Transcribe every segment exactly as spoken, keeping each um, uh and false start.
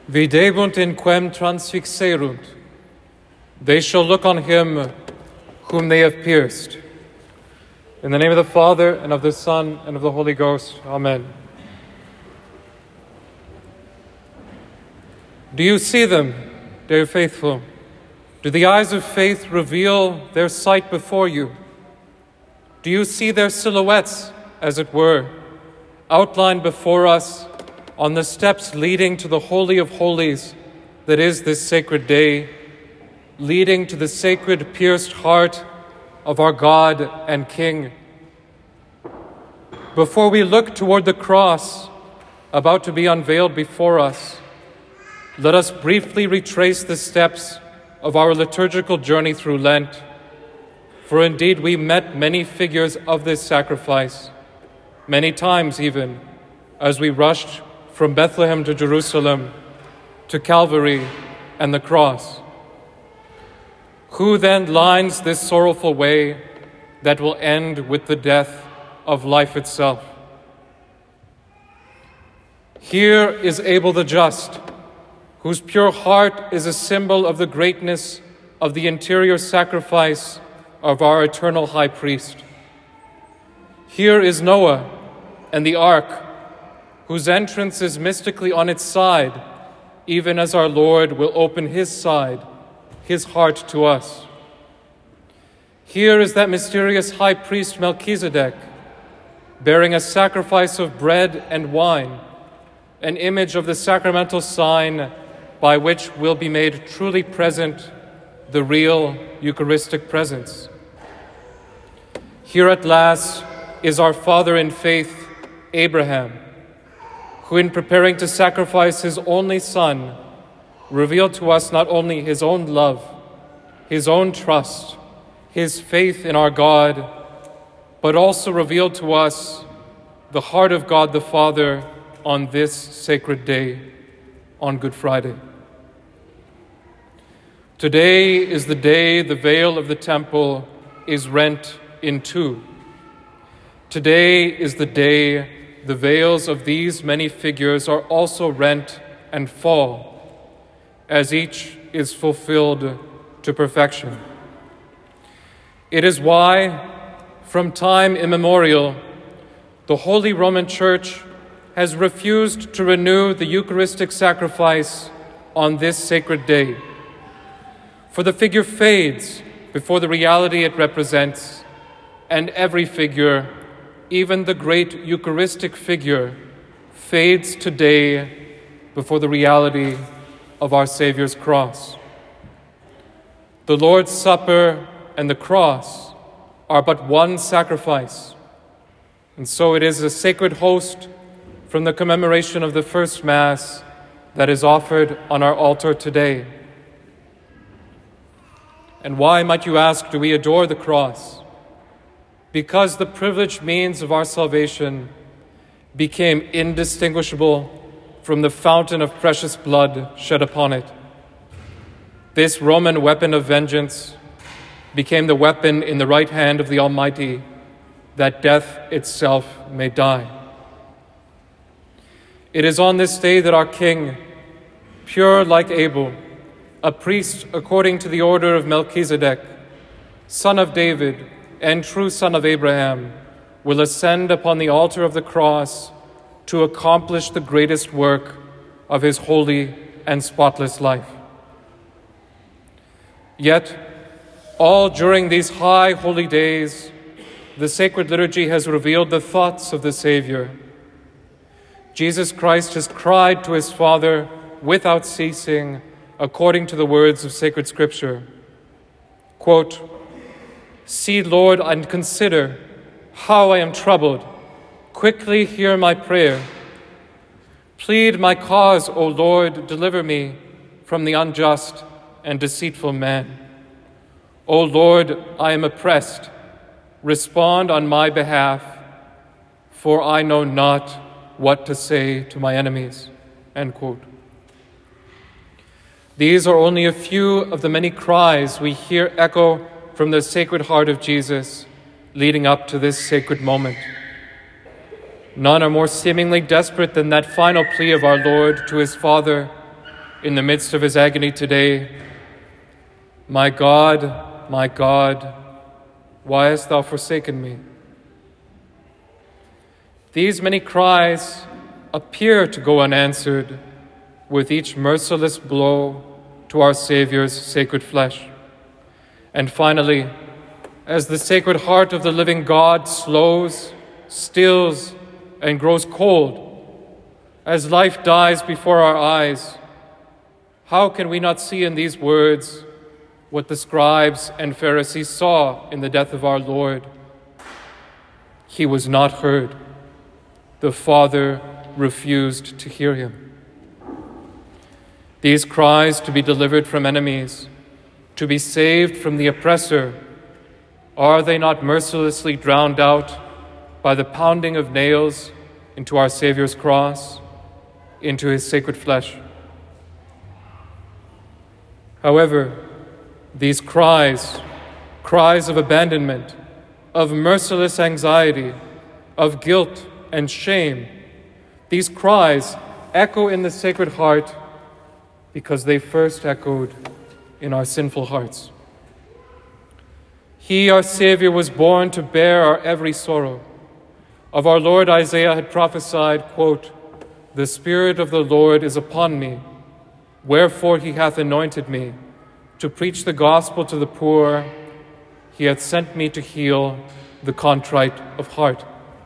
Videbunt in quem transfixerunt. They shall look on him whom they have pierced. In the name of the Father, and of the Son, and of the Holy Ghost. Amen. Do you see them, dear faithful? Do the eyes of faith reveal their sight before you? Do you see their silhouettes, as it were, outlined before us on the steps leading to the Holy of Holies that is this sacred day, leading to the sacred pierced heart of our God and King? Before we look toward the cross about to be unveiled before us, let us briefly retrace the steps of our liturgical journey through Lent. For indeed we met many figures of this sacrifice, many times even, as we rushed from Bethlehem to Jerusalem, to Calvary and the cross. Who then lines this sorrowful way that will end with the death of life itself? Here is Abel the just, whose pure heart is a symbol of the greatness of the interior sacrifice of our eternal high priest. Here is Noah and the ark, whose entrance is mystically on its side, even as our Lord will open his side, his heart to us. Here is that mysterious high priest Melchizedek, bearing a sacrifice of bread and wine, an image of the sacramental sign by which will be made truly present the real Eucharistic presence. Here at last is our father in faith, Abraham, who in preparing to sacrifice his only son, revealed to us not only his own love, his own trust, his faith in our God, but also revealed to us the heart of God the Father on this sacred day, on Good Friday. Today is the day the veil of the temple is rent in two. Today is the day the veils of these many figures are also rent and fall, as each is fulfilled to perfection. It is why, from time immemorial, the Holy Roman Church has refused to renew the Eucharistic sacrifice on this sacred day. For the figure fades before the reality it represents, and every figure, even the great Eucharistic figure, fades today before the reality of our Savior's cross. The Lord's Supper and the cross are but one sacrifice, and so it is a sacred host from the commemoration of the first Mass that is offered on our altar today. And why, might you ask, do we adore the cross? Because the privileged means of our salvation became indistinguishable from the fountain of precious blood shed upon it. This Roman weapon of vengeance became the weapon in the right hand of the Almighty, that death itself may die. It is on this day that our King, pure like Abel, a priest according to the order of Melchizedek, son of David, and true son of Abraham, will ascend upon the altar of the cross to accomplish the greatest work of his holy and spotless life. Yet, all during these high holy days, the sacred liturgy has revealed the thoughts of the Savior. Jesus Christ has cried to his Father without ceasing, according to the words of sacred Scripture. Quote, "See, Lord, and consider how I am troubled. Quickly hear my prayer. Plead my cause, O Lord, deliver me from the unjust and deceitful man. O Lord, I am oppressed. Respond on my behalf, for I know not what to say to my enemies." End quote. These are only a few of the many cries we hear echo from the Sacred Heart of Jesus leading up to this sacred moment. None are more seemingly desperate than that final plea of our Lord to his Father, in the midst of his agony today, "My God, my God, why hast thou forsaken me?" These many cries appear to go unanswered with each merciless blow to our Savior's sacred flesh. And finally, as the Sacred Heart of the living God slows, stills, and grows cold, as life dies before our eyes, how can we not see in these words what the scribes and Pharisees saw in the death of our Lord? He was not heard. The Father refused to hear him. These cries to be delivered from enemies, to be saved from the oppressor, are they not mercilessly drowned out by the pounding of nails into our Savior's cross, into his sacred flesh? However, these cries, cries of abandonment, of merciless anxiety, of guilt and shame, these cries echo in the Sacred Heart because they first echoed in our sinful hearts. He, our Savior, was born to bear our every sorrow. Of our Lord, Isaiah had prophesied, quote, "The Spirit of the Lord is upon me, wherefore he hath anointed me to preach the gospel to the poor. He hath sent me to heal the contrite of heart."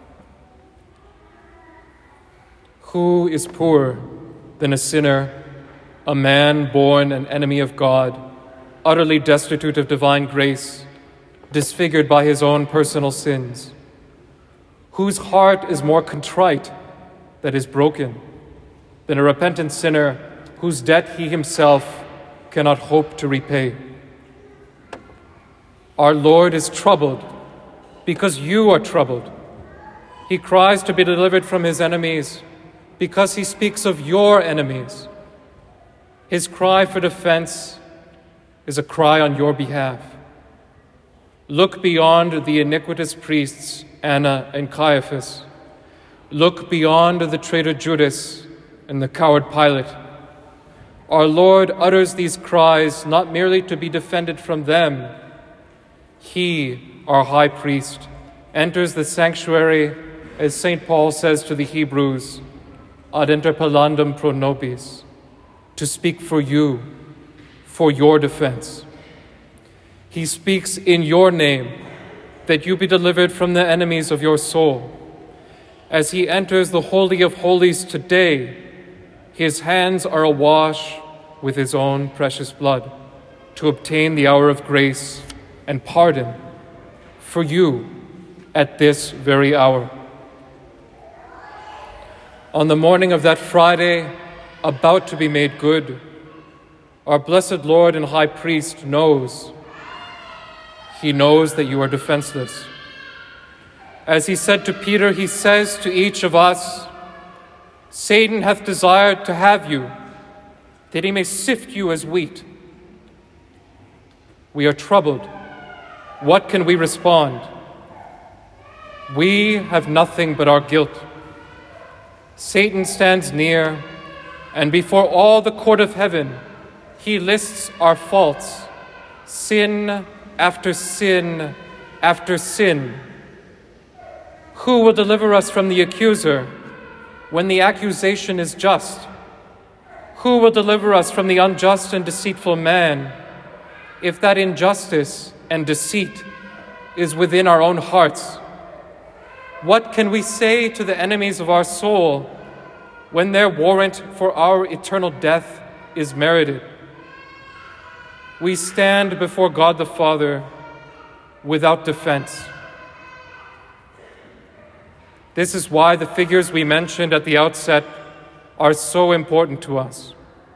Who is poorer than a sinner, a man born an enemy of God, utterly destitute of divine grace, disfigured by his own personal sins? Whose heart is more contrite, that is broken, than a repentant sinner whose debt he himself cannot hope to repay? Our Lord is troubled because you are troubled. He cries to be delivered from his enemies because he speaks of your enemies. His cry for defense is a cry on your behalf. Look beyond the iniquitous priests, Anna and Caiaphas. Look beyond the traitor Judas and the coward Pilate. Our Lord utters these cries not merely to be defended from them. He, our high priest, enters the sanctuary, as Saint Paul says to the Hebrews, ad interpellandum pro nobis, to speak for you, for your defense. He speaks in your name, that you be delivered from the enemies of your soul. As he enters the Holy of Holies today, his hands are awash with his own precious blood to obtain the hour of grace and pardon for you at this very hour. On the morning of that Friday, about to be made good, our blessed Lord and High Priest knows. He knows that you are defenseless. As he said to Peter, he says to each of us, "Satan hath desired to have you, that he may sift you as wheat." We are troubled. What can we respond? We have nothing but our guilt. Satan stands near, and before all the court of heaven, he lists our faults, sin after sin after sin. Who will deliver us from the accuser when the accusation is just? Who will deliver us from the unjust and deceitful man if that injustice and deceit is within our own hearts? What can we say to the enemies of our soul when their warrant for our eternal death is merited? We stand before God the Father without defense. This is why the figures we mentioned at the outset are so important to us.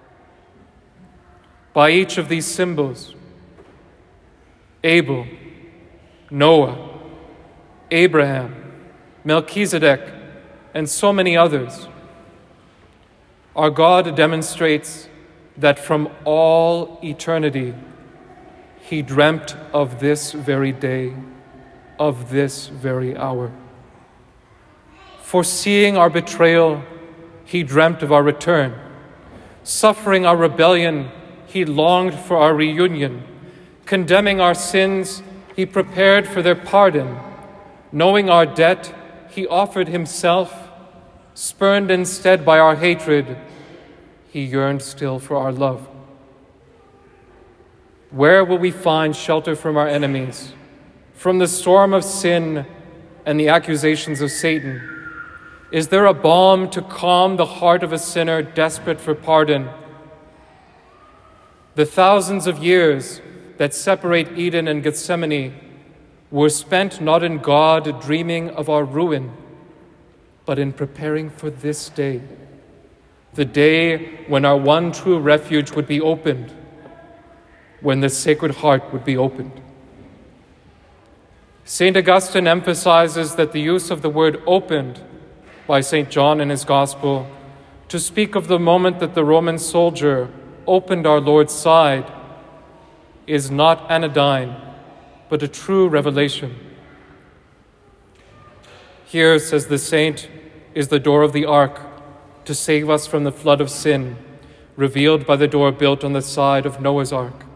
By each of these symbols, Abel, Noah, Abraham, Melchizedek, and so many others, our God demonstrates that from all eternity, he dreamt of this very day, of this very hour. Foreseeing our betrayal, he dreamt of our return. Suffering our rebellion, he longed for our reunion. Condemning our sins, he prepared for their pardon. Knowing our debt, he offered himself. Spurned instead by our hatred, he yearned still for our love. Where will we find shelter from our enemies, from the storm of sin and the accusations of Satan? Is there a balm to calm the heart of a sinner desperate for pardon? The thousands of years that separate Eden and Gethsemane were spent not in God dreaming of our ruin, but in preparing for this day, the day when our one true refuge would be opened, when the Sacred Heart would be opened. Saint Augustine emphasizes that the use of the word opened by Saint John in his Gospel to speak of the moment that the Roman soldier opened our Lord's side is not anodyne, but a true revelation. Here, says the saint, is the door of the ark to save us from the flood of sin, revealed by the door built on the side of Noah's ark.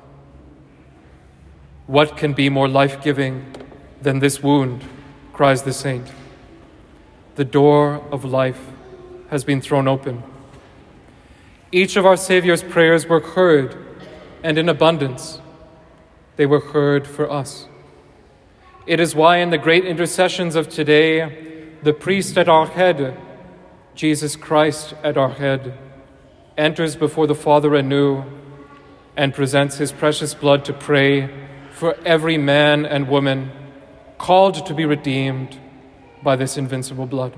What can be more life-giving than this wound, cries the saint. The door of life has been thrown open. Each of our Savior's prayers were heard, and in abundance. They were heard for us. It is why in the great intercessions of today, the priest at our head, Jesus Christ at our head, enters before the Father anew and presents his precious blood to pray for every man and woman called to be redeemed by this invincible blood.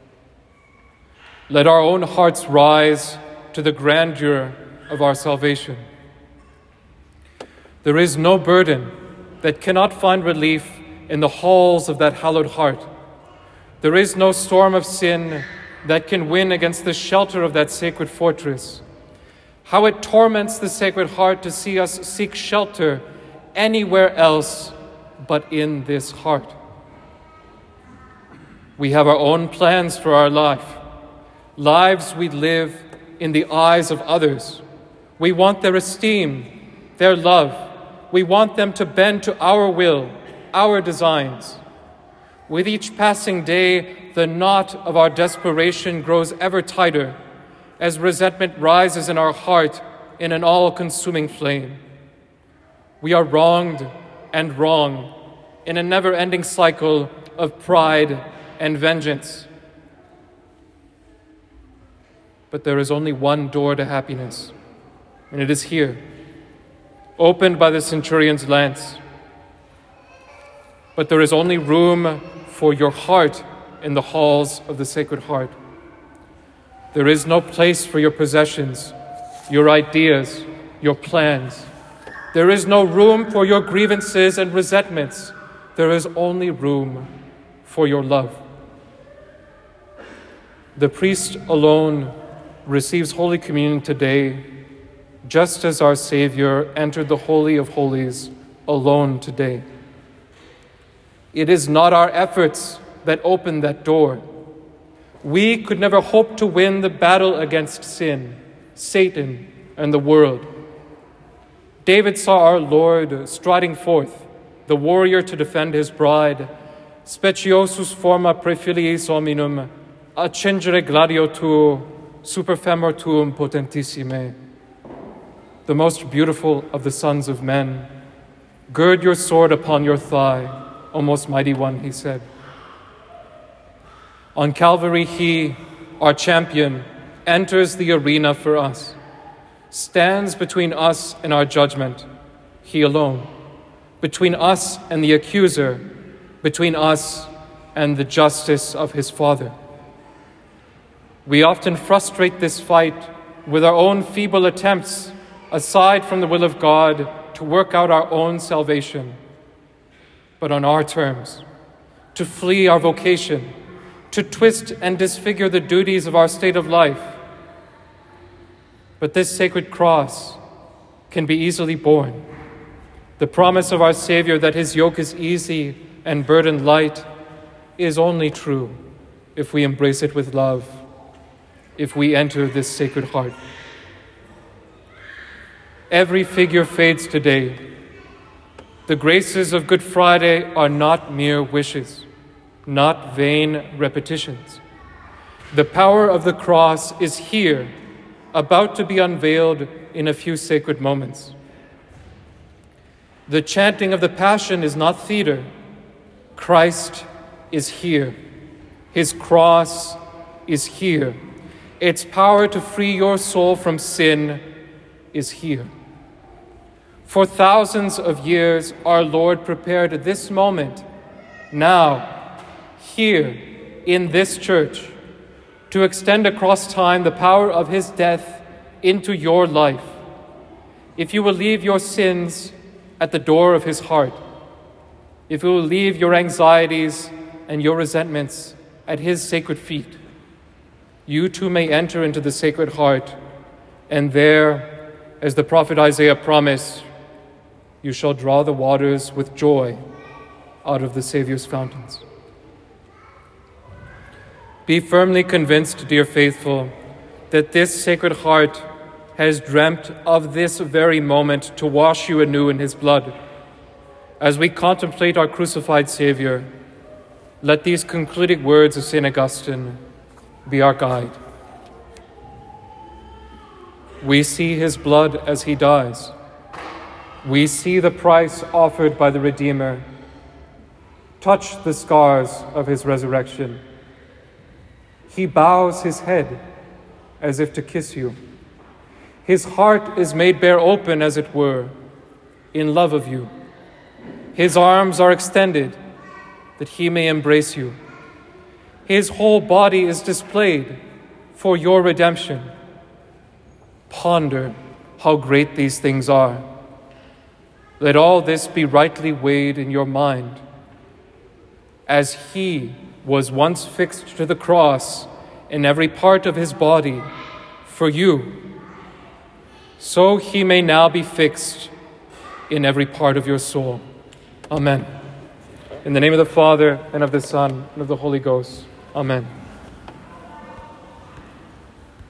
Let our own hearts rise to the grandeur of our salvation. There is no burden that cannot find relief in the halls of that hallowed heart. There is no storm of sin that can win against the shelter of that sacred fortress. How it torments the Sacred Heart to see us seek shelter anywhere else but in this heart. We have our own plans for our life, lives we live in the eyes of others. We want their esteem, their love. We want them to bend to our will, our designs. With each passing day, the knot of our desperation grows ever tighter as resentment rises in our heart in an all-consuming flame. We are wronged and wrong in a never-ending cycle of pride and vengeance. But there is only one door to happiness, and it is here, opened by the centurion's lance. But there is only room for your heart in the halls of the Sacred Heart. There is no place for your possessions, your ideas, your plans. There is no room for your grievances and resentments. There is only room for your love. The priest alone receives Holy Communion today, just as our Savior entered the Holy of Holies alone today. It is not our efforts that open that door. We could never hope to win the battle against sin, Satan, and the world. David saw our Lord striding forth, the warrior to defend his bride, speciosus forma praefiliis hominum, accingere gladio tuo, super femor tuum potentissime. The most beautiful of the sons of men, gird your sword upon your thigh, O most mighty one, he said. On Calvary, he, our champion, enters the arena for us, stands between us and our judgment, he alone, between us and the accuser, between us and the justice of his Father. We often frustrate this fight with our own feeble attempts, aside from the will of God, to work out our own salvation, but on our terms, to flee our vocation, to twist and disfigure the duties of our state of life. But this sacred cross can be easily borne. The promise of our Savior that his yoke is easy and burden light is only true if we embrace it with love, if we enter this Sacred Heart. Every figure fades today. The graces of Good Friday are not mere wishes, not vain repetitions. The power of the cross is here, about to be unveiled in a few sacred moments. The chanting of the Passion is not theater. Christ is here. His cross is here. Its power to free your soul from sin is here. For thousands of years, our Lord prepared this moment, now, here, in this church, to extend across time the power of his death into your life. If you will leave your sins at the door of his heart, if you will leave your anxieties and your resentments at his sacred feet, you too may enter into the Sacred Heart, and there, as the prophet Isaiah promised, you shall draw the waters with joy out of the Savior's fountains. Be firmly convinced, dear faithful, that this Sacred Heart has dreamt of this very moment to wash you anew in his blood. As we contemplate our crucified Savior, let these concluding words of Saint Augustine be our guide. We see his blood as he dies. We see the price offered by the Redeemer. Touch the scars of his resurrection. He bows his head as if to kiss you. His heart is made bare open, as it were, in love of you. His arms are extended that he may embrace you. His whole body is displayed for your redemption. Ponder how great these things are. Let all this be rightly weighed in your mind. As he was once fixed to the cross in every part of his body for you, so he may now be fixed in every part of your soul. Amen. In the name of the Father, and of the Son, and of the Holy Ghost. Amen.